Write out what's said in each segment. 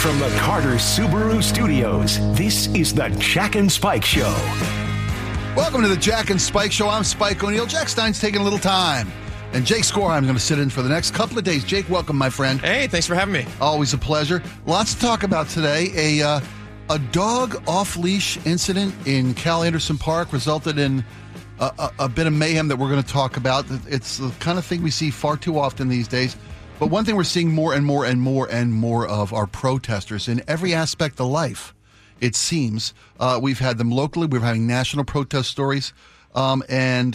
From the Carter Subaru Studios, this is the Jack and Spike Show. Welcome to the Jack and Spike Show. I'm Spike O'Neill. Jack Stein's taking a little time. And Jake Skorheim is going to sit in for the next couple of days. Jake, welcome, my friend. Hey, thanks for having me. Always a pleasure. Lots to talk about today. A dog off-leash incident in Cal Anderson Park resulted in a bit of mayhem that we're going to talk about. It's the kind of thing we see far too often these days. But one thing we're seeing more and more and more and more of are protesters in every aspect of life, it seems. We've had them locally. We're having national protest stories. But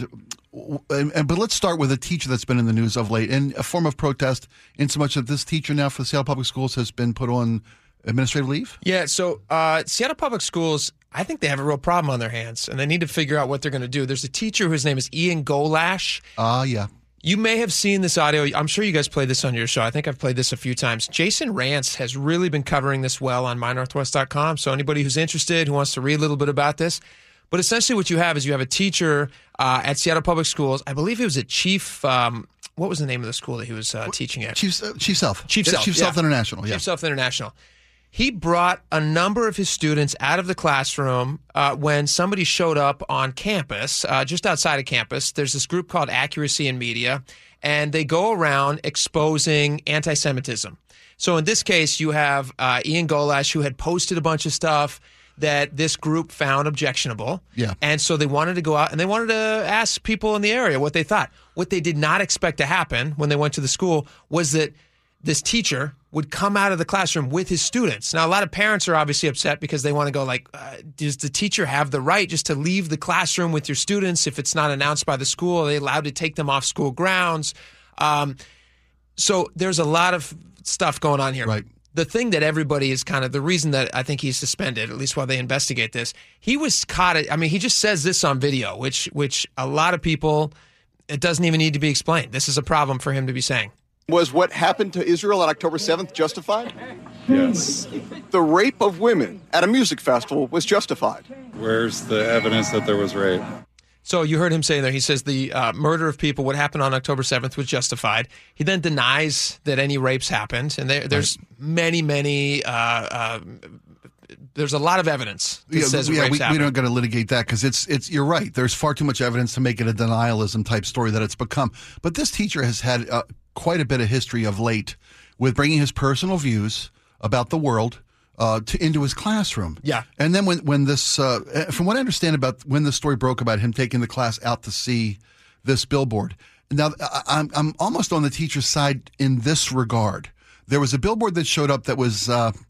let's start with a teacher that's been in the news of late, and a form of protest in so much that this teacher now for the Seattle Public Schools has been put on administrative leave? Yeah, so Seattle Public Schools, I think they have a real problem on their hands, and they need to figure out what they're going to do. There's a teacher whose name is Ian Golash. Yeah. You may have seen this audio. I'm sure you guys played this on your show. I think I've played this a few times. Jason Rance has really been covering this well on mynorthwest.com, so anybody who's interested, who wants to read a little bit about this. But essentially what you have is you have a teacher at Seattle Public Schools. I believe he was a chief, what was the name of the school that he was teaching at? Chief Sealth. Chief Sealth. Chief Sealth International. Chief Sealth International. He brought a number of his students out of the classroom when somebody showed up on campus, just outside of campus. There's this group called Accuracy in Media, and they go around exposing anti-Semitism. So in this case, you have Ian Golash, who had posted a bunch of stuff that this group found objectionable. Yeah. And so they wanted to go out and they wanted to ask people in the area what they thought. What they did not expect to happen when they went to the school was that this teacher would come out of the classroom with his students. Now, a lot of parents are obviously upset because they want to go like, does the teacher have the right just to leave the classroom with your students if it's not announced by the school? Are they allowed to take them off school grounds? So there's a lot of stuff going on here. Right. The thing that everybody is kind of, the reason that I think he's suspended, at least while they investigate this, he was caught, he just says this on video, which a lot of people, it doesn't even need to be explained. This is a problem for him to be saying. Was what happened to Israel on October 7th justified? Yes. The rape of women at a music festival was justified. Where's the evidence that there was rape? So you heard him say there, he says the murder of people, what happened on October 7th was justified. He then denies that any rapes happened. And there's many, there's a lot of evidence that says rapes happened. We don't got to litigate that because it's you're right. There's far too much evidence to make it a denialism type story that it's become. But this teacher has had quite a bit of history of late with bringing his personal views about the world into his classroom. Yeah. And then when this, from what I understand about when the story broke about him taking the class out to see this billboard. Now, I'm almost on the teacher's side in this regard. There was a billboard that showed up that was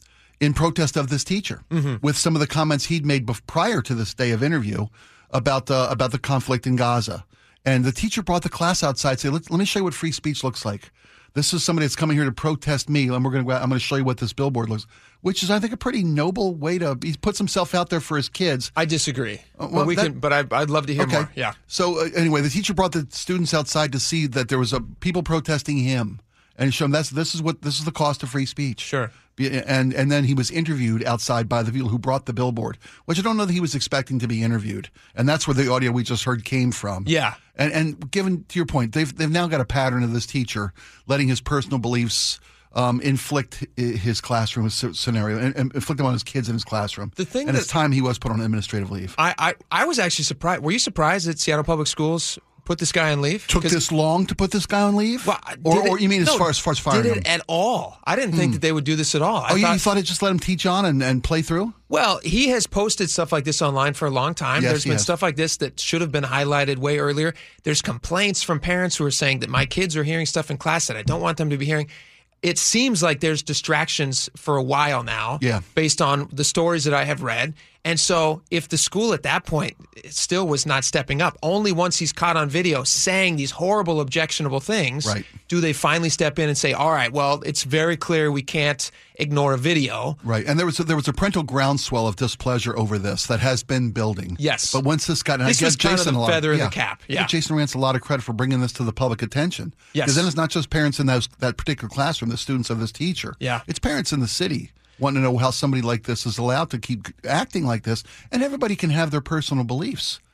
in protest of this teacher with some of the comments he'd made prior to this day of interview about the conflict in Gaza. And the teacher brought the class outside and said, let me show you what free speech looks like. This is somebody that's coming here to protest me, and I'm going to show you what this billboard looks, which is, I think, a pretty noble way he puts himself out there for his kids. I disagree. But I'd love to hear more. Yeah. So anyway, the teacher brought the students outside to see that there was people protesting him, and he showed them this is the cost of free speech. Sure. And then he was interviewed outside by the people who brought the billboard, which I don't know that he was expecting to be interviewed. And that's where the audio we just heard came from. Yeah. And given to your point, they've now got a pattern of this teacher letting his personal beliefs inflict his classroom scenario and inflict them on his kids in his classroom. It's time he was put on administrative leave. I was actually surprised. Were you surprised that Seattle Public Schools put this guy on leave? Took this long to put this guy on leave? Well, or you mean as far as firing him? Did it at all? I didn't think that they would do this at all. You thought it just let him teach on and play through? Well, he has posted stuff like this online for a long time. Yes, There's been stuff like this that should have been highlighted way earlier. There's complaints from parents who are saying that my kids are hearing stuff in class that I don't want them to be hearing. It seems like there's distractions for a while now based on the stories that I have read. And so if the school at that point still was not stepping up, only once he's caught on video saying these horrible, objectionable things, do they finally step in and say, all right, well, it's very clear we can't ignore a video. Right. And there was a parental groundswell of displeasure over this that has been building. Yes. But once this got... This was kind of the feather in the cap. I give Jason Rance a lot of credit for bringing this to the public attention. Yes. Because then it's not just parents in that particular classroom, the students of this teacher. Yeah. It's parents in the city wanting to know how somebody like this is allowed to keep acting like this, and everybody can have their personal beliefs.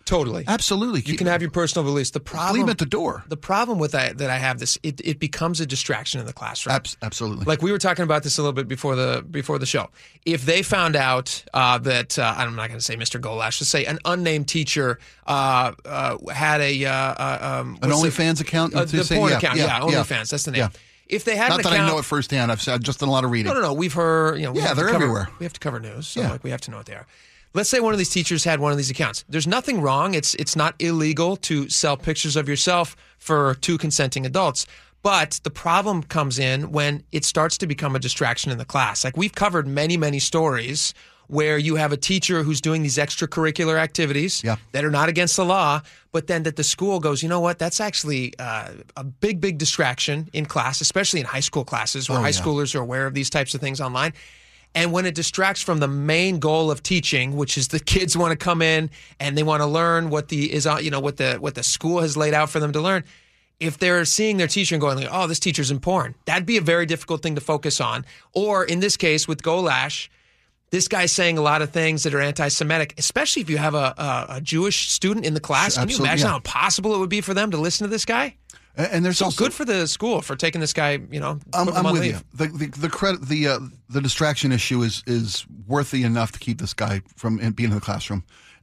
Totally. Absolutely. You can have your personal beliefs. The problem, leave them at the door. The problem with that I have this, it becomes a distraction in the classroom. Absolutely. Like we were talking about this a little bit before the show. If they found out that I'm not going to say Mr. Golash, let's say an unnamed teacher had an OnlyFans account. The porn account. OnlyFans. That's the name. Yeah. If they had not an that account, I know it firsthand. I've just done a lot of reading. No. We've heard. They're everywhere. We have to cover news, so we have to know what they are. Let's say one of these teachers had one of these accounts. There's nothing wrong. It's not illegal to sell pictures of yourself for 2 consenting adults. But the problem comes in when it starts to become a distraction in the class. Like we've covered many, many stories where you have a teacher who's doing these extracurricular activities that are not against the law, but then that the school goes, you know what, that's actually a big, big distraction in class, especially in high school classes where high schoolers are aware of these types of things online. And when it distracts from the main goal of teaching, which is the kids want to come in and they want to learn what the school has laid out for them to learn. If they're seeing their teacher and going, like, oh, this teacher's in porn, that'd be a very difficult thing to focus on. Or in this case with Golash, this guy's saying a lot of things that are anti-Semitic, especially if you have a Jewish student in the class. Can you imagine how impossible it would be for them to listen to this guy? And there's also good for the school for taking this guy. I'm with you. The credit, the distraction issue is worthy enough to keep this guy from being in the classroom.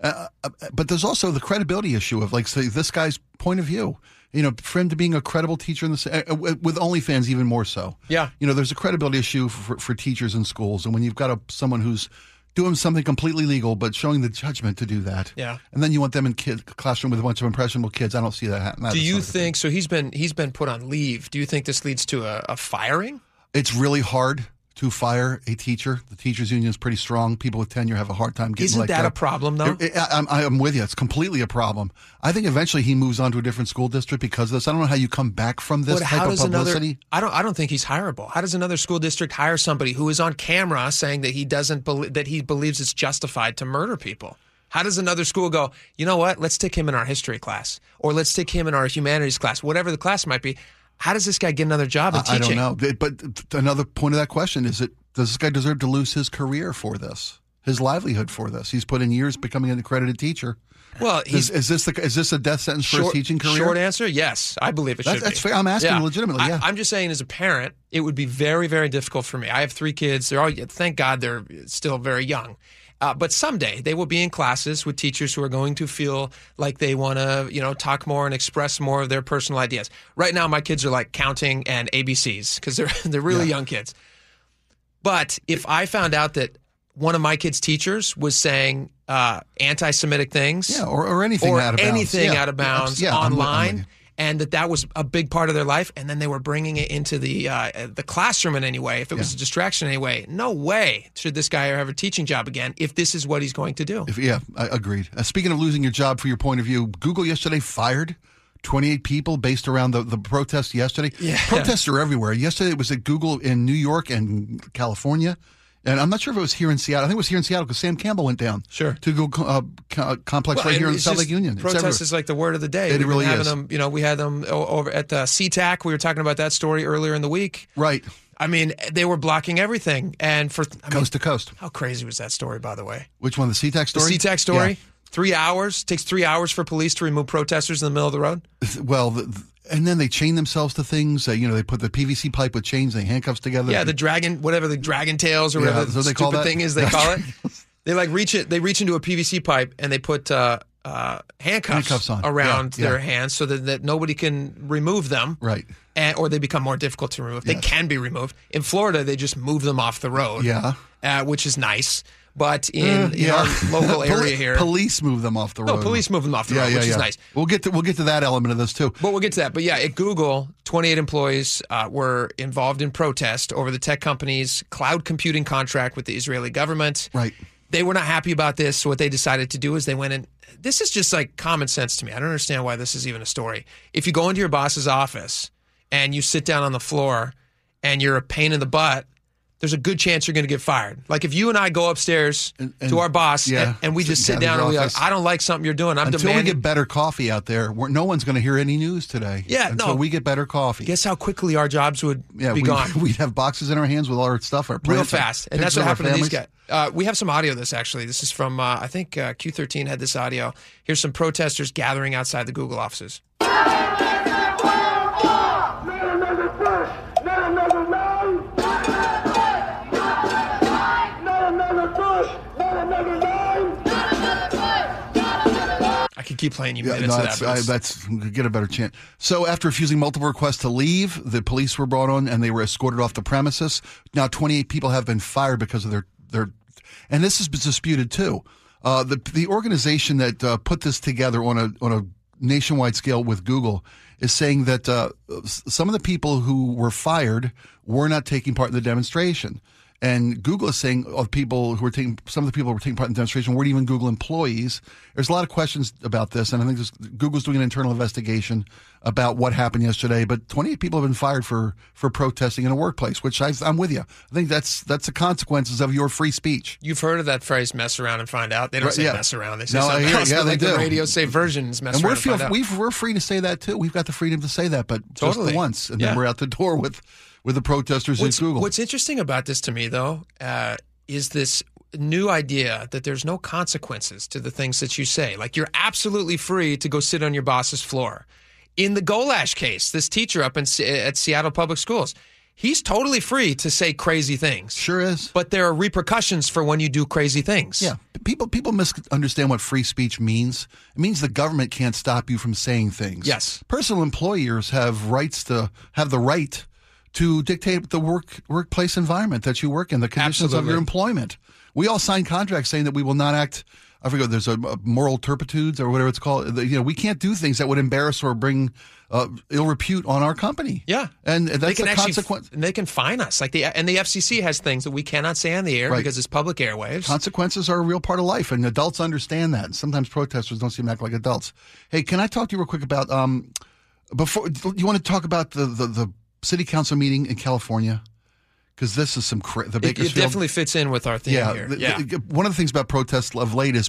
But there's also the credibility issue of, like, say, this guy's point of view. For him to being a credible teacher with OnlyFans, even more so. Yeah. There's a credibility issue for teachers in schools, and when you've got someone who's doing something completely legal, but showing the judgment to do that. Yeah. And then you want them in classroom with a bunch of impressionable kids. I don't see that happening. Do you think so? He's been put on leave. Do you think this leads to a firing? It's really hard to fire a teacher. The teachers union is pretty strong. People with tenure have a hard time getting Isn't that a problem, though? I'm with you. It's completely a problem. I think eventually he moves on to a different school district because of this. I don't know how you come back from this type of publicity. I don't think he's hireable. How does another school district hire somebody who is on camera saying that he believes it's justified to murder people? How does another school go, you know what, let's stick him in our history class, or let's stick him in our humanities class, whatever the class might be? How does this guy get another job at teaching? I don't know. But another point of that question is, does this guy deserve to lose his career for this, his livelihood for this? He's put in years becoming an accredited teacher. Well, is this a death sentence for his teaching career? Short answer, yes. I believe it should be. That's fair. I'm asking legitimately. Yeah. I'm just saying, as a parent, it would be very, very difficult for me. I have 3 kids. Thank God they're still very young. But someday they will be in classes with teachers who are going to feel like they want to, talk more and express more of their personal ideas. Right now, my kids are like counting and ABCs because they're really young kids. But if I found out that one of my kids' teachers was saying anti-Semitic things, or anything out of bounds online, and that was a big part of their life, and then they were bringing it into the classroom in any way, if it was a distraction in any way, no way should this guy ever have a teaching job again if this is what he's going to do. I agreed. Speaking of losing your job for your point of view, Google yesterday fired 28 people based around the protest yesterday. Yeah. Protests are everywhere. Yesterday it was at Google in New York and California. And I'm not sure if it was here in Seattle. I think it was here in Seattle because Sam Campbell went down to Google complex right here in South Lake Union. Protest is like the word of the day. It really is. We had them over at the SeaTac. We were talking about that story earlier in the week. Right. I mean, they were blocking everything. And coast to coast. How crazy was that story, by the way? Which one, the SeaTac story? The SeaTac story. Yeah. 3 hours. Takes 3 hours for police to remove protesters in the middle of the road. Well, and then they chain themselves to things. They put the PVC pipe with chains, they handcuffs together. Yeah, the dragon tails or whatever the stupid thing is they call it. They reach into a PVC pipe and they put handcuffs on around their hands so that nobody can remove them. Right. Or they become more difficult to remove. They can be removed. In Florida, they just move them off the road. Yeah. Which is nice. But in our local area here, police move them off the road. No, police move them off the road, which is nice. We'll get to that element of this too. But we'll get to that. But yeah, at Google, 28 employees were involved in protest over the tech company's cloud computing contract with the Israeli government. Right. They were not happy about this. So what they decided to do is they went in. This is just like common sense to me. I don't understand why this is even a story. If you go into your boss's office and you sit down on the floor and you're a pain in the butt, there's a good chance you're going to get fired. Like if you and I go upstairs to our boss and we just sit down and we like, I don't like something you're doing. I'm until demanding. we get better coffee out there, no one's going to hear any news today. Yeah, until we get better coffee. Guess how quickly our jobs would be gone. We'd have boxes in our hands with all our stuff, our plants, real fast. And that's what happened to these guys. We have some audio of this, actually. This is from, I think Q13 had this audio. Here's some protesters gathering outside the Google offices. I could keep playing you minutes of that. That's get a better chance. So after refusing multiple requests to leave, the police were brought on and they were escorted off the premises. Now 28 people have been fired because of their and this has been disputed too. The organization that put this together on a nationwide scale with Google is saying that some of the people who were fired were not taking part in the demonstration. And Google is saying some of the people who were taking part in the demonstration weren't even Google employees. There's a lot of questions about this, and I think Google's doing an internal investigation about what happened yesterday. But 28 people have been fired for protesting in a workplace, which I'm with you. I think that's the consequences of your free speech. You've heard of that phrase, mess around and find out. They don't say mess around. They say something else. Yeah, like they do. The radio say versions, mess around and find out. We're free to say that, too. We've got the freedom to say that, but just the once. And then we're out the door with the protesters at Google. What's interesting about this to me, though, is this new idea that there's no consequences to the things that you say. Like you're absolutely free to go sit on your boss's floor. In the Golash case, this teacher up at Seattle Public Schools, he's totally free to say crazy things. Sure is. But there are repercussions for when you do crazy things. Yeah. People misunderstand what free speech means. It means the government can't stop you from saying things. Yes. Personal employers have the right to dictate the workplace environment that you work in, the conditions of your employment. We all sign contracts saying that we will not act. I forget. There's a moral turpitudes or whatever it's called. We can't do things that would embarrass or bring ill repute on our company. Yeah, and that's a consequence. And they can fine us. The FCC has things that we cannot say on the air because it's public airwaves. Consequences are a real part of life, and adults understand that. And sometimes protesters don't seem to act like adults. Hey, can I talk to you real quick about before you want to talk about the city council meeting in California? Because this is the Bakersfield. It definitely fits in with our theme here. One of the things about protests of late is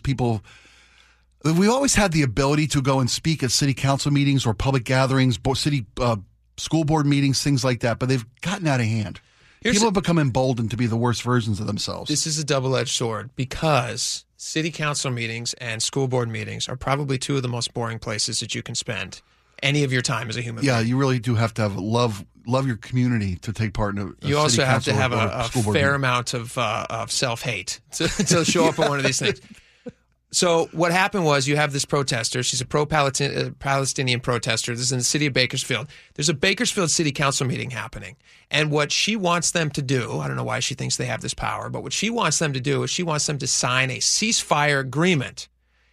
we always had the ability to go and speak at city council meetings or public gatherings, city school board meetings, things like that, but they've gotten out of hand. People have become emboldened to be the worst versions of themselves. This is a double-edged sword because city council meetings and school board meetings are probably two of the most boring places that you can spend any of your time as a human being. Yeah, you really do have to have love your community to take part in a You also have to have a fair amount of self-hate to show up at one of these things. So what happened was you have this protester. She's a pro-Palestinian protester. This is in the city of Bakersfield. There's a Bakersfield City Council meeting happening. And what she wants them to do, I don't know why she thinks they have this power, but what she wants them to do is she wants them to sign a ceasefire agreement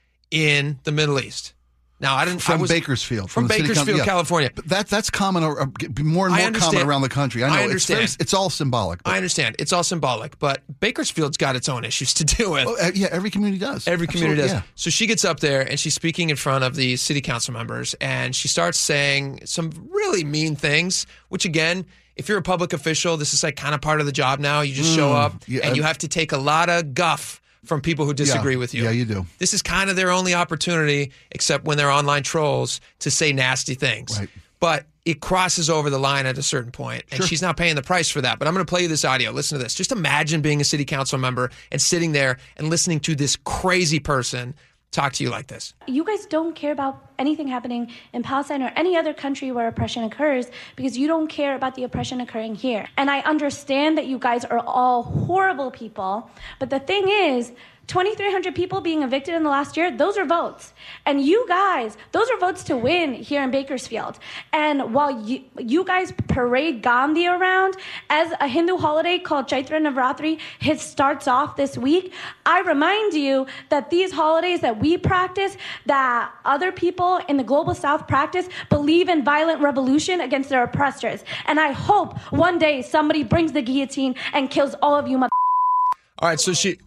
in the Middle East. Now, Bakersfield. From Bakersfield, California. But that's common, more and more common around the country. I know. I understand. It's all symbolic. I understand. It's all symbolic. But Bakersfield's got its own issues to deal with. Yeah, every community does. Every community does. Yeah. So she gets up there and she's speaking in front of the city council members and she starts saying some really mean things, which again, if you're a public official, this is like kind of part of the job now. You just show up and you have to take a lot of guff from people who disagree with you. Yeah, you do. This is kind of their only opportunity, except when they're online trolls, to say nasty things. Right. But it crosses over the line at a certain point, and she's not paying the price for that. But I'm going to play you this audio. Listen to this. Just imagine being a city council member and sitting there and listening to this crazy person talk to you like this. You guys don't care about anything happening in Palestine or any other country where oppression occurs because you don't care about the oppression occurring here. And I understand that you guys are all horrible people, but the thing is, 2,300 people being evicted in the last year, those are votes. And you guys, those are votes to win here in Bakersfield. And while you guys parade Gandhi around as a Hindu holiday called Chaitra Navratri, it starts off this week, I remind you that these holidays that we practice, that other people in the global south practice, believe in violent revolution against their oppressors. And I hope one day somebody brings the guillotine and kills all of you All right, so she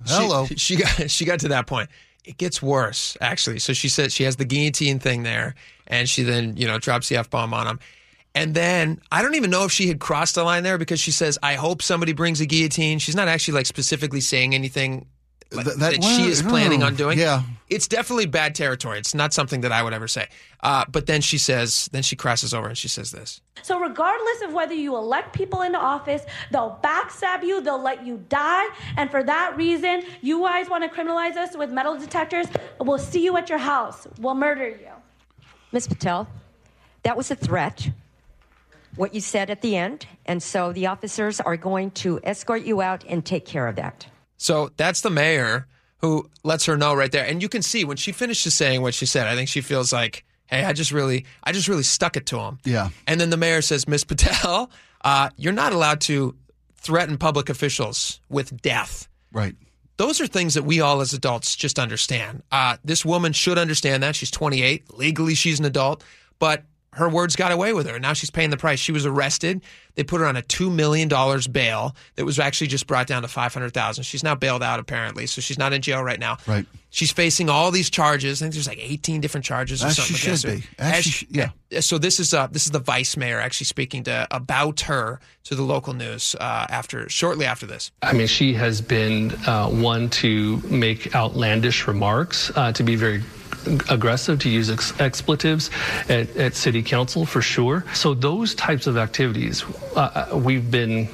got to that point. It gets worse, actually. So she said she has the guillotine thing there, and she then drops the F-bomb on him. And then I don't even know if she had crossed the line there because she says, I hope somebody brings a guillotine. She's not actually like specifically saying anything that she is planning on doing. Yeah. It's definitely bad territory. It's not something that I would ever say. But then she crosses over and she says this. So regardless of whether you elect people into office, they'll backstab you, they'll let you die. And for that reason, you guys want to criminalize us with metal detectors? We'll see you at your house. We'll murder you. Ms. Patel, that was a threat, what you said at the end. And so the officers are going to escort you out and take care of that. So that's the mayor who lets her know right there. And you can see when she finishes saying what she said, I think she feels like, hey, I just really stuck it to him. Yeah. And then the mayor says, Ms. Patel, you're not allowed to threaten public officials with death. Right. Those are things that we all as adults just understand. This woman should understand that. She's 28. Legally, she's an adult. But her words got away with her. Now she's paying the price. She was arrested. They put her on a $2 million bail that was actually just brought down to $500,000. She's now bailed out, apparently, so she's not in jail right now. Right. She's facing all these charges. I think there's like 18 different charges or something against her. Yeah. So this is the vice mayor actually speaking about her to the local news shortly after this. I mean, she has been one to make outlandish remarks, to be very aggressive, to use expletives at city council for sure. So those types of activities we've been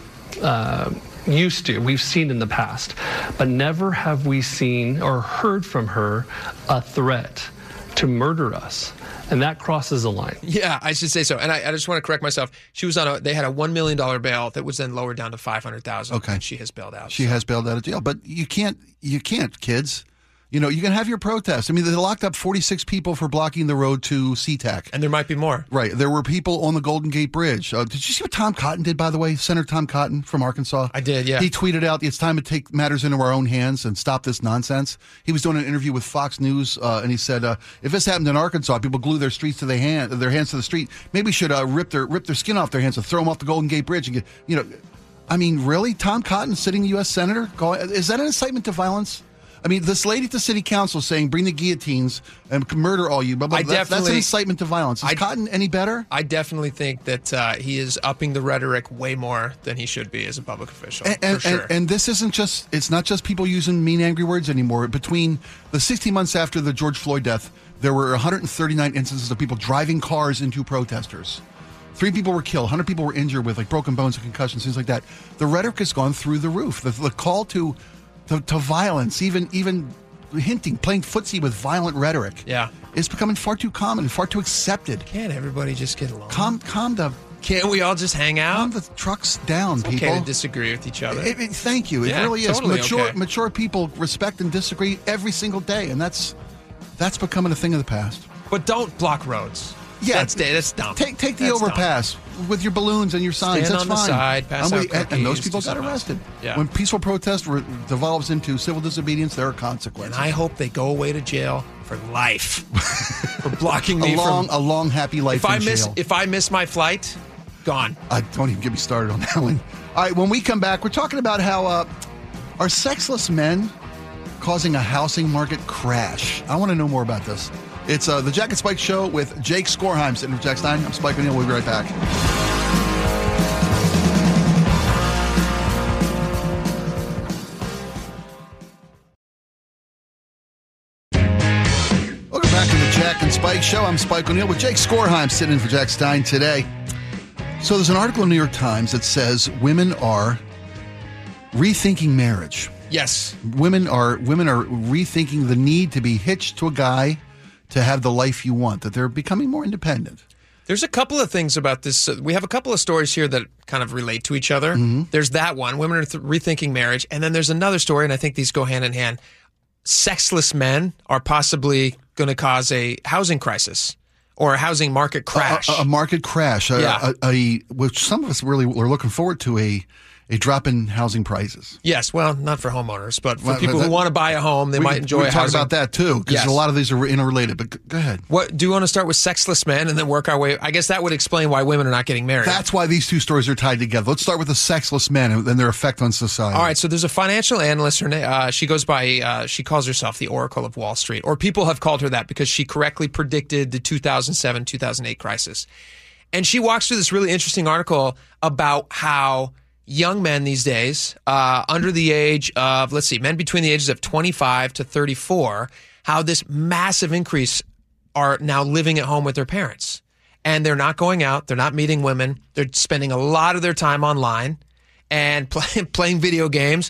used to, we've seen in the past, but never have we seen or heard from her a threat to murder us. And that crosses a line. Yeah, I should say so. And I just want to correct myself. She was they had a $1 million bail that was then lowered down to $500,000. Okay. And she has bailed out. She has bailed out of jail. But you can't, kids. You know, you can have your protest. I mean, they locked up 46 people for blocking the road to SeaTac. And there might be more. Right. There were people on the Golden Gate Bridge. Did you see what Tom Cotton did, by the way? Senator Tom Cotton from Arkansas? I did, yeah. He tweeted out, it's time to take matters into our own hands and stop this nonsense. He was doing an interview with Fox News, and he said, if this happened in Arkansas, people glue their hands to the street. Maybe we should rip their skin off their hands and throw them off the Golden Gate Bridge. And I mean, really? Tom Cotton, sitting U.S. Senator? Is that an incitement to violence? I mean, this lady at the city council saying, bring the guillotines and murder all you. But that's an incitement to violence. Is Cotton any better? I definitely think that he is upping the rhetoric way more than he should be as a public official, for sure. And this it's not just people using mean, angry words anymore. Between the 16 months after the George Floyd death, there were 139 instances of people driving cars into protesters. 3 people were killed. 100 people were injured with broken bones and concussions, things like that. The rhetoric has gone through the roof. The call to violence, even hinting, playing footsie with violent rhetoric, is becoming far too common and far too accepted. Can't everybody just get along? Can't we all just hang out? Calm the trucks down, it's people. Okay to disagree with each other. Thank you. It really is. Totally mature people respect and disagree every single day, and that's becoming a thing of the past. But don't block roads. Yeah, that's dumb. Take the overpass with your balloons and your signs. Stand that's on fine. the side, pass out cookies, and those people got arrested. Yeah. When peaceful protest devolves into civil disobedience, there are consequences. And I hope they go away to jail for life for blocking me a long happy life in jail. If I miss my flight, gone. Don't even get me started on that one. All right, when we come back, we're talking about how are sexless men causing a housing market crash. I want to know more about this. It's the Jack and Spike Show with Jake Skorheim sitting for Jack Stein. I'm Spike O'Neill. We'll be right back. Welcome back to the Jack and Spike Show. I'm Spike O'Neill with Jake Skorheim sitting in for Jack Stein today. So there's an article in the New York Times that says women are rethinking marriage. Yes. Women are rethinking the need to be hitched to a guy to have the life you want, that they're becoming more independent. There's a couple of things about this. We have a couple of stories here that kind of relate to each other. Mm-hmm. There's that one, women are rethinking marriage. And then there's another story, and I think these go hand in hand. Sexless men are possibly going to cause a housing crisis or a housing market crash. A market crash, which some of us really are looking forward to, a drop in housing prices. Yes, well, not for homeowners, but for people who want to buy a home, they might enjoy housing. We talk about that, too, because a lot of these are interrelated, but go ahead. Do you want to start with sexless men and then work our way? I guess that would explain why women are not getting married. That's why these two stories are tied together. Let's start with the sexless men and their effect on society. All right, so there's a financial analyst. Her name, she calls herself the Oracle of Wall Street, or people have called her that because she correctly predicted the 2007-2008 crisis. And she walks through this really interesting article about how young men these days, under the age of, men between the ages of 25 to 34, how this massive increase are now living at home with their parents. And they're not going out. They're not meeting women. They're spending a lot of their time online and playing video games.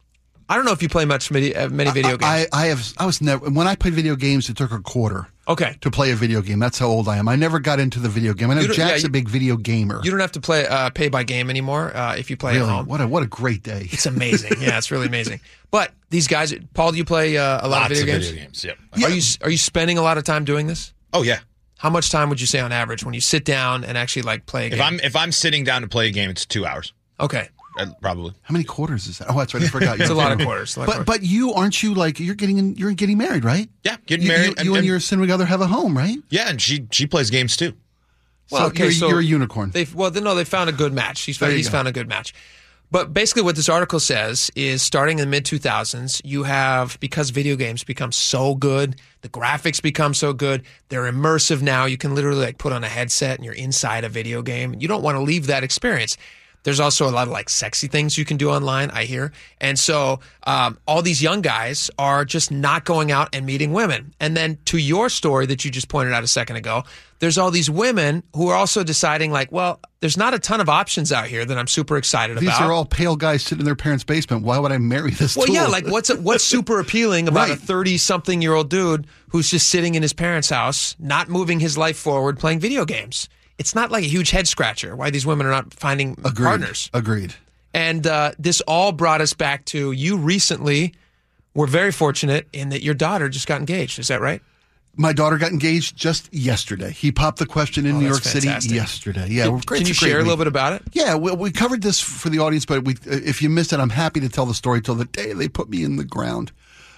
I don't know if you play many video games. I was never, when I played video games, it took a quarter. Okay. To play a video game. That's how old I am. I never got into the video game. I know Jack's a big video gamer. You don't have to pay by game anymore if you play really? at home. What a great day. It's amazing. Yeah, it's really amazing. But these guys, Paul, do you play a lot of video games? Yep. Are you spending a lot of time doing this? Oh yeah. How much time would you say on average when you sit down and actually play a game? If I'm sitting down to play a game, it's 2 hours. Okay. Probably. How many quarters is that? Oh, that's right. I forgot. It's a lot of quarters. But you aren't you you're getting married, right? Yeah, getting married. You and your significant other have a home, right? Yeah, and she plays games too. Well, so you're a unicorn. They found a good match. He's found a good match. But basically what this article says is starting in the mid-2000s, you have, because video games become so good, the graphics become so good, they're immersive now. You can literally put on a headset and you're inside a video game. You don't want to leave that experience. There's also a lot of sexy things you can do online, I hear. And so all these young guys are just not going out and meeting women. And then to your story that you just pointed out a second ago, there's all these women who are also deciding there's not a ton of options out here that I'm super excited about. These are all pale guys sitting in their parents' basement. Why would I marry this tool? Well, yeah, what's super appealing about a 30-something-year-old dude who's just sitting in his parents' house, not moving his life forward, playing video games? It's not like a huge head scratcher why these women are not finding partners. Agreed. And this all brought us back to you recently were very fortunate in that your daughter just got engaged. Is that right? My daughter got engaged just yesterday. He popped the question in New York City yesterday. Yeah, can you share a little bit about it? Yeah, we covered this for the audience, but if you missed it, I'm happy to tell the story till the day they put me in the ground.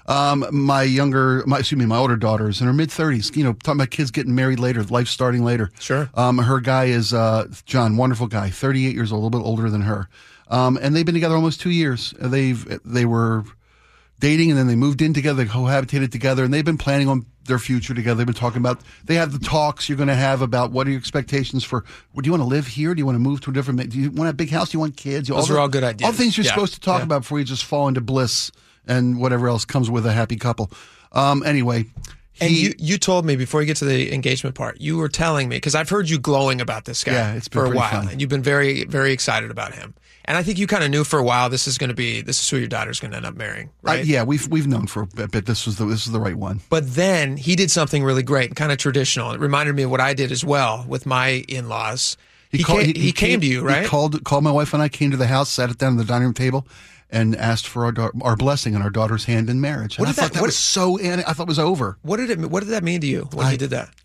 My older daughter is in her mid-30s. Talking about kids getting married later, life starting later. Sure. Her guy is John, wonderful guy, 38 years old, a little bit older than her. And they've been together almost 2 years. They were dating, and then they moved in together, they cohabitated together, and they've been planning on their future together. They've been talking about, they have the talks you're going to have about what are your expectations for, do you want to live here? Do you want to move to a different, do you want a big house? Do you want kids? Those are all good ideas. All the things you're supposed to talk about before you just fall into bliss and whatever else comes with a happy couple. Anyway. And you told me before you get to the engagement part, you were telling me, because I've heard you glowing about this guy for a while, fun. and you've been very, very excited about him. And I think you kind of knew for a while this is who your daughter's going to end up marrying, right? Yeah, we've known for a bit this is the right one. But then he did something really great and kind of traditional. It reminded me of what I did as well with my in-laws. He came to you, right? He called my wife and I, came to the house, sat it down at the dining room table, and asked for our blessing and our daughter's hand in marriage. And I thought it was over. What did that mean to you when he did that?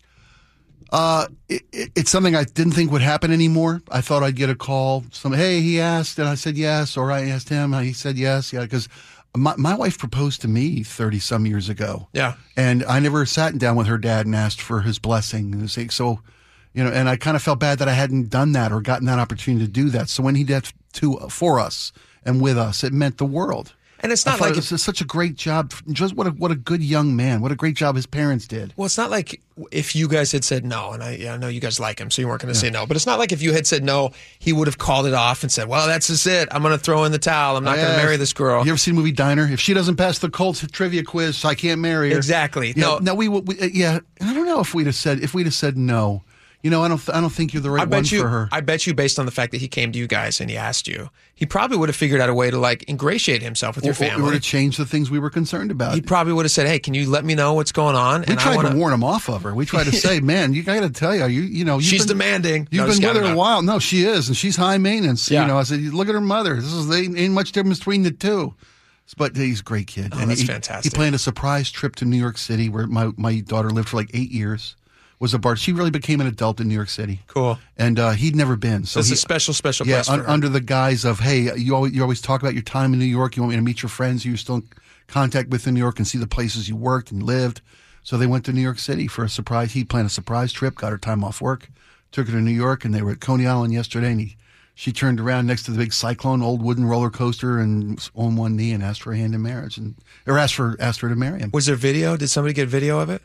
It's something I didn't think would happen anymore. I thought I'd get a call. Hey, he asked, and I said yes. Or I asked him, and he said yes. Yeah, because my wife proposed to me 30-some years ago. Yeah. And I never sat down with her dad and asked for his blessing. So, and I kind of felt bad that I hadn't done that or gotten that opportunity to do that. So when he did for us and with us, it meant the world. And it's not like it's such a great job. Just what a good young man. What a great job his parents did. Well, it's not like if you guys had said no, and I know you guys like him, so you weren't going to say no. But it's not like if you had said no, he would have called it off and said, "Well, that's just it. I'm going to throw in the towel. I'm not going to marry this girl." You ever seen the movie Diner? If she doesn't pass the Colts trivia quiz, I can't marry her. Exactly. No. I don't know if we'd have said no. I don't think you're the right one for her. I bet you, based on the fact that he came to you guys and he asked you, he probably would have figured out a way to ingratiate himself with your family. Or to change the things we were concerned about. He probably would have said, "Hey, can you let me know what's going on?" We tried to warn him off of her. We tried to say, "Man, you got to tell you, she's demanding. You've been with her a while. No, she is, and she's high maintenance. Yeah. I said, look at her mother. Ain't much difference between the two." But he's a great kid. Oh, that's fantastic. He planned a surprise trip to New York City, where my daughter lived for 8 years. She really became an adult in New York City. Cool. And he'd never been. So it's a special place for her. Under the guise of, hey, you always talk about your time in New York. You want me to meet your friends you're still in contact with in New York and see the places you worked and lived. So they went to New York City for a surprise. He planned a surprise trip, got her time off work, took her to New York, and they were at Coney Island yesterday, and she turned around next to the big Cyclone, old wooden roller coaster, and was on one knee and asked for a hand in marriage, or asked her to marry him. Was there video? Did somebody get video of it?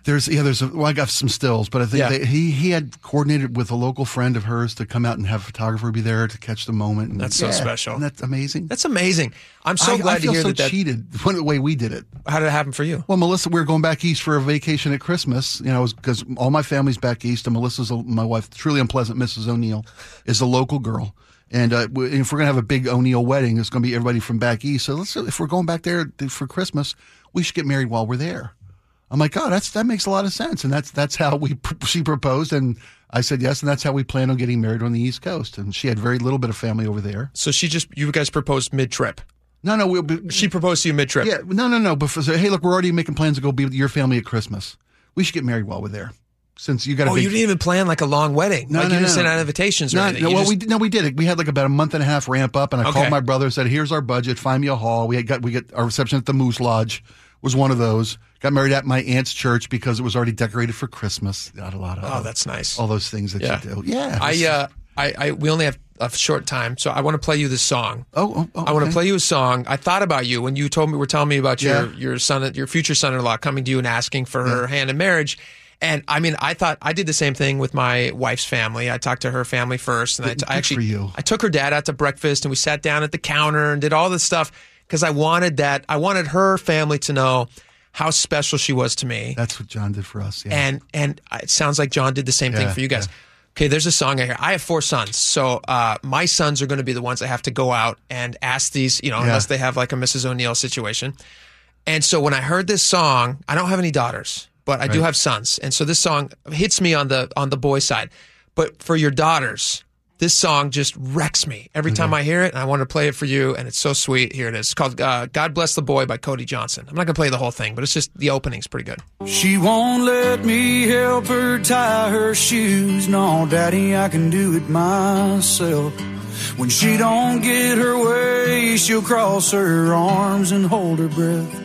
I got some stills, but I think he had coordinated with a local friend of hers to come out and have a photographer be there to catch the moment. And that's so special. Isn't that amazing? That's amazing. I'm so glad to hear that. I feel so cheated the way we did it. How did it happen for you? Well, Melissa, we were going back east for a vacation at Christmas, because all my family's back east, and my wife, truly unpleasant Mrs. O'Neill, is a local girl. And if we're going to have a big O'Neill wedding, it's going to be everybody from back east. So if we're going back there for Christmas, we should get married while we're there. I'm like, oh, that makes a lot of sense. And that's how she proposed. And I said yes. And that's how we plan on getting married on the East Coast. And she had very little bit of family over there. So you guys proposed mid-trip? No. She proposed to you mid-trip? Yeah. No. But hey, look, we're already making plans to go be with your family at Christmas. We should get married while we're there. Since you got you didn't even plan like a long wedding. You didn't send out invitations or anything. We did it. We had like about a month and a half ramp up, and I called my brother, said, "Here's our budget. Find me a hall." We get our reception at the Moose Lodge was one of those. Got married at my aunt's church because it was already decorated for Christmas. Got a lot of that's nice. All those things that you do. Yeah. We only have a short time, so I want to play you this song. Okay. I want to play you a song. I thought about you when you were telling me about your son, your future son-in-law coming to you and asking for her hand in marriage. And I mean, I thought I did the same thing with my wife's family. I talked to her family first, and I took her dad out to breakfast, and we sat down at the counter and did all this stuff because I wanted her family to know how special she was to me. That's what John did for us. Yeah. And it sounds like John did the same thing for you guys. Yeah. Okay, there's a song I hear. I have 4 sons, so my sons are going to be the ones that have to go out and ask these, unless they have like a Mrs. O'Neill situation. And so when I heard this song, I don't have any daughters, but I do have sons. And so this song hits me on the boy side. But for your daughters, this song just wrecks me every time I hear it. And I want to play it for you. And it's so sweet. Here it is. It's called God Bless the Boy by Cody Johnson. I'm not going to play the whole thing, but it's just the opening's pretty good. She won't let me help her tie her shoes. No, Daddy, I can do it myself. When she don't get her way, she'll cross her arms and hold her breath.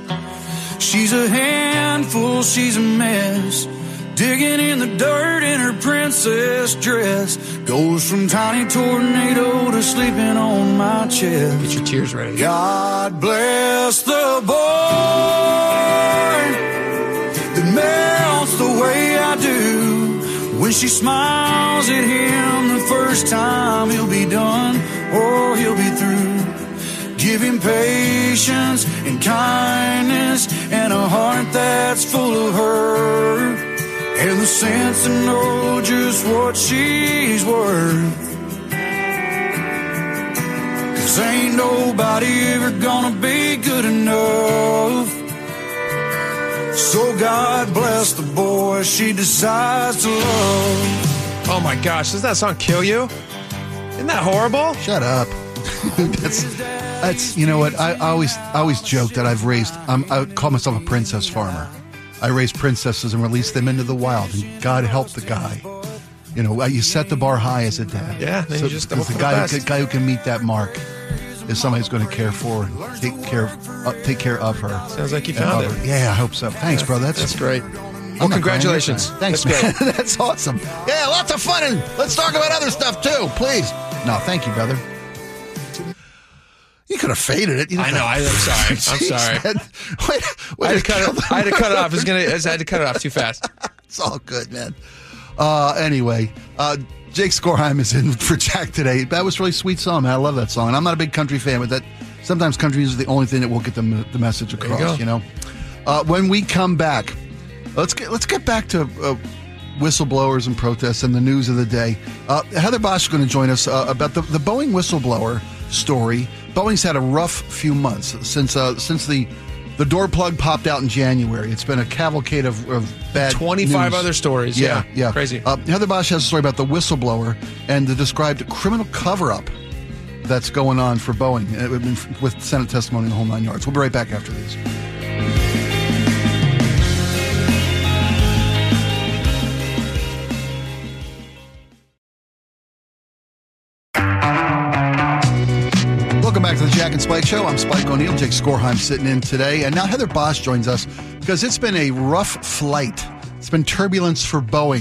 She's a handful, she's a mess, digging in the dirt in her princess dress. Goes from tiny tornado to sleeping on my chest. Get your tears ready. God bless the boy that melts the way I do. When she smiles at him the first time, he'll be done or he'll be through. Give him patience and kindness and a heart that's full of her, and the sense to know just what she's worth. 'Cause ain't nobody ever gonna be good enough. So God bless the boy she decides to love. Oh my gosh, doesn't that song kill you? Isn't that horrible? Shut up. That's you know what, I always joke that I call myself a princess farmer. I raise princesses and release them into the wild, and God help the guy. You set the bar high as a dad. Yeah, then you just hope for the best. Guy who can meet that mark is somebody who's going to care for and take care of her. Sounds like you found it. Yeah, I hope so. Thanks, brother. That's great. Well, congratulations. Thanks, man. That's awesome. Yeah, lots of fun, and let's talk about other stuff too, please. No, thank you, brother. You could have faded it. I know. I'm sorry. I had to cut it off. I had to cut it off too fast. It's all good, man. Anyway, Jake Skorheim is in for Jack today. That was a really sweet song, man. I love that song. And I'm not a big country fan, but sometimes country is the only thing that will get the message across. When we come back, let's get back to whistleblowers and protests and the news of the day. Heather Bosch is going to join us about the Boeing whistleblower story. Boeing's had a rough few months since the door plug popped out in January. It's been a cavalcade of bad 25 news. Other stories. Yeah. Crazy. Heather Bosch has a story about the whistleblower and the described criminal cover-up that's going on for Boeing with Senate testimony in the whole 9 yards. We'll be right back after these. Welcome back to the Jack and Spike Show. I'm Spike O'Neill. Jake Skorheim sitting in today. And now Heather Bosch joins us because it's been a rough flight. It's been turbulence for Boeing.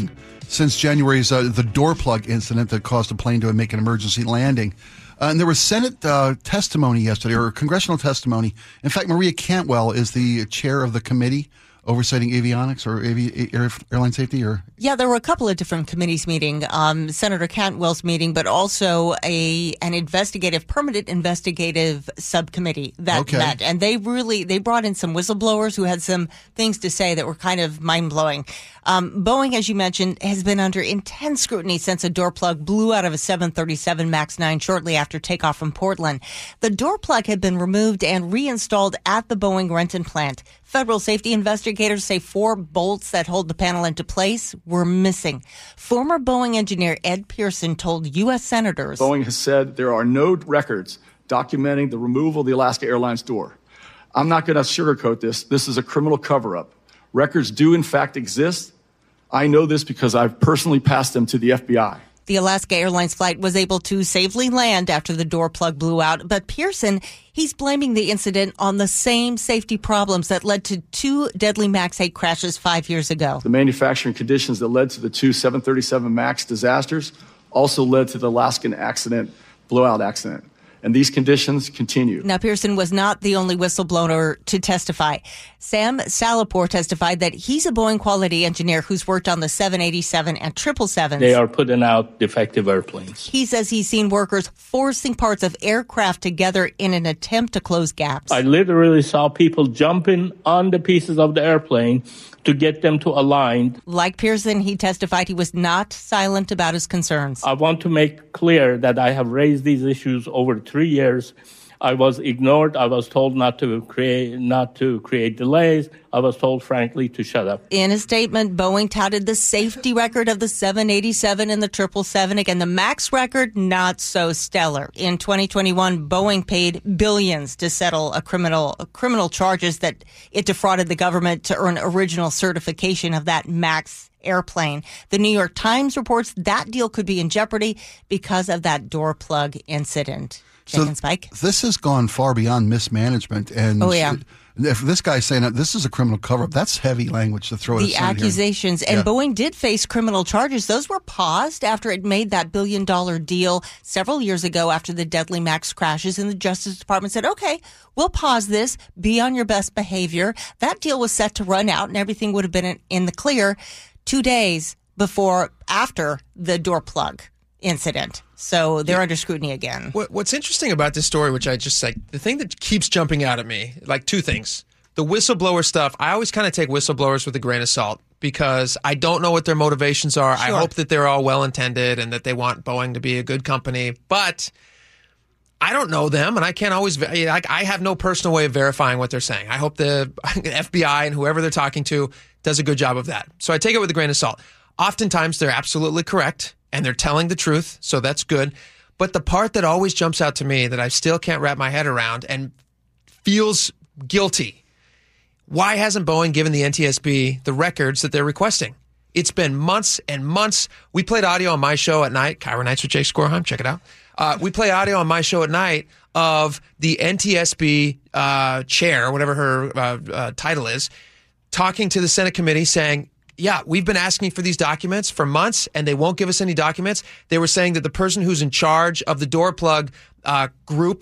since January's the door plug incident that caused a plane to make an emergency landing. And there was Senate testimony yesterday, or congressional testimony. In fact, Maria Cantwell is the chair of the committee overseeing avionics or airline safety, or yeah, there were a couple of different committees meeting. Senator Cantwell's meeting, but also an permanent investigative subcommittee that met, and they brought in some whistleblowers who had some things to say that were kind of mind blowing. Boeing, as you mentioned, has been under intense scrutiny since a door plug blew out of a 737 MAX 9 shortly after takeoff from Portland. The door plug had been removed and reinstalled at the Boeing Renton plant. Federal safety investigators say 4 bolts that hold the panel into place were missing. Former Boeing engineer Ed Pearson told U.S. senators, Boeing has said there are no records documenting the removal of the Alaska Airlines door. I'm not going to sugarcoat this. This is a criminal cover-up. Records do, in fact, exist. I know this because I've personally passed them to the FBI. The Alaska Airlines flight was able to safely land after the door plug blew out, but Pearson, he's blaming the incident on the same safety problems that led to 2 deadly MAX 8 crashes 5 years ago. The manufacturing conditions that led to the 2 737 MAX disasters also led to the Alaskan blowout accident. And these conditions continue. Now, Pearson was not the only whistleblower to testify. Sam Salapore testified that he's a Boeing quality engineer who's worked on the 787 and 777s. They are putting out defective airplanes. He says he's seen workers forcing parts of aircraft together in an attempt to close gaps. I literally saw people jumping on the pieces of the airplane to get them to align. Like Pearson, he testified he was not silent about his concerns. I want to make clear that I have raised these issues over 3 years. I was ignored. I was told not to create delays. I was told, frankly, to shut up. In a statement, Boeing touted the safety record of the 787 and the 777. Again, the MAX record, not so stellar. In 2021, Boeing paid billions to settle criminal charges that it defrauded the government to earn original certification of that MAX airplane. The New York Times reports that deal could be in jeopardy because of that door plug incident. So Spike. This has gone far beyond mismanagement. And if this guy's saying that this is a criminal cover-up, that's heavy language to throw at the accusations. And Boeing did face criminal charges. Those were paused after it made that $1 billion deal several years ago after the deadly MAX crashes. And the Justice Department said, okay, we'll pause this. Be on your best behavior. That deal was set to run out and everything would have been in the clear 2 days after the door plug incident. So they're under scrutiny again. What's interesting about this story, which I just like, the thing that keeps jumping out at me, like 2 things. The whistleblower stuff, I always kind of take whistleblowers with a grain of salt because I don't know what their motivations are. Sure. I hope that they're all well-intended and that they want Boeing to be a good company. But I don't know them, and I can't always, I have no personal way of verifying what they're saying. I hope the FBI and whoever they're talking to does a good job of that. So I take it with a grain of salt. Oftentimes, they're absolutely correct. And they're telling the truth, so that's good. But the part that always jumps out to me that I still can't wrap my head around and feels guilty, why hasn't Boeing given the NTSB the records that they're requesting? It's been months and months. We played audio on my show at night, Kyra Nights with Jake Skorheim, check it out. We play audio on my show at night of the NTSB chair, whatever her title is, talking to the Senate committee saying, yeah, we've been asking for these documents for months, and they won't give us any documents. They were saying that the person who's in charge of the door plug group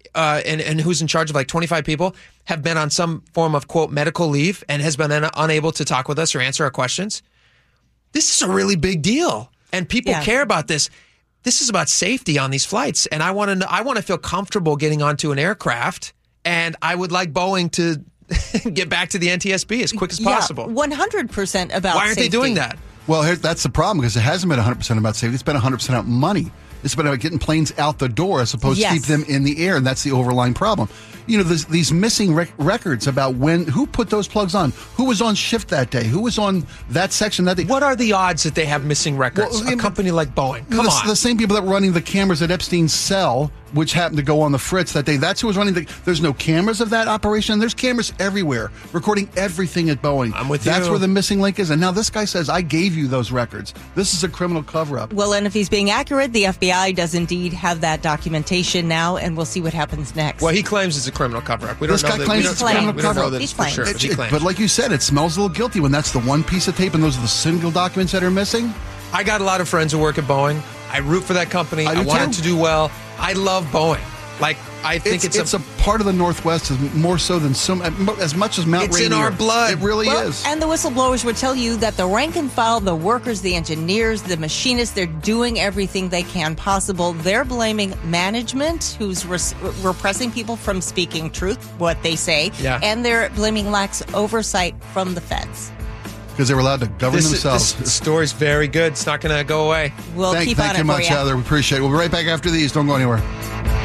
and who's in charge of like 25 people have been on some form of, quote, medical leave and has been unable to talk with us or answer our questions. This is a really big deal, and people care about this. This is about safety on these flights, and I want to feel comfortable getting onto an aircraft, and I would like Boeing to get back to the NTSB as quick as possible. 100% about Why aren't safety. they doing that? Well, that's the problem, because it hasn't been 100% about safety. It's been 100% about money. It's been about getting planes out the door as opposed to keep them in the air, and that's the overlying problem. You know, these missing records about who put those plugs on, who was on shift that day, who was on that section that day. What are the odds that they have missing records? A company like Boeing. Come on. The same people that were running the cameras at Epstein's cell which happened to go on the Fritz that day. That's who was running there's no cameras of that operation. There's cameras everywhere recording everything at Boeing. I'm with you. That's where the missing link is. And now this guy says, I gave you those records. This is a criminal cover-up. Well, and if he's being accurate, the FBI does indeed have that documentation now, and we'll see what happens next. Well, he claims it's a criminal cover-up. This guy claims it's a criminal cover-up. He's claimed. Sure, but like you said, it smells a little guilty when that's the one piece of tape and those are the single documents that are missing. I got a lot of friends who work at Boeing. I root for that company. I want it to do well. I love Boeing. Like, I think it's a part of the Northwest more so than as much as Mount Rainier. It's in our blood. It really is. And the whistleblowers would tell you that the rank and file, the workers, the engineers, the machinists, they're doing everything they can possible. They're blaming management, who's repressing people from speaking truth, what they say, and they're blaming lax oversight from the feds. Because they were allowed to govern themselves. This story's very good. It's not going to go away. We'll keep on it for you. Thank you much, Heather. We appreciate it. We'll be right back after these. Don't go anywhere.